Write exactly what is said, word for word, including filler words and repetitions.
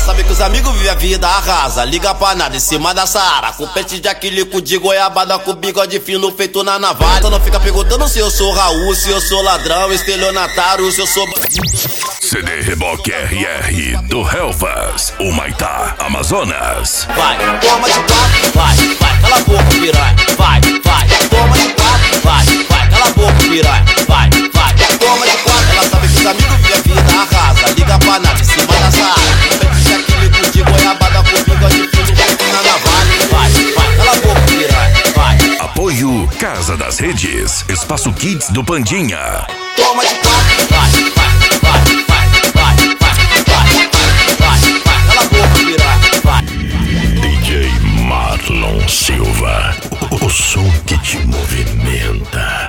sabe que os amigos vivem a vida, arrasa. Liga pra nada em cima da Saara, com pente de aquilico de goiabada, com bigode fino feito na navalha. Então não fica perguntando se eu sou Raul, se eu sou ladrão, estelionatário, se eu sou... C D Reboque R R do Helvas, Humaitá, Amazonas. Vai, toma de quatro, vai, vai, cala a boca, piranha. Vai, vai, toma de quatro, vai, vai, cala a boca, piranha. Vai, vai, toma de quatro. Ela sabe que os amigos vivem a vida, arrasa. Liga pra nada em cima da Saara, com pente de aquilico de goiabada, com bigode fino feito na navalha. Vai, vai, cala a boca, piranha. Vai. Apoio Casa das Redes, Espaço Kids do Pandinha. Toma de quatro, vai, vai, vai, vai. D J Marlon Silva, o som que te movimenta.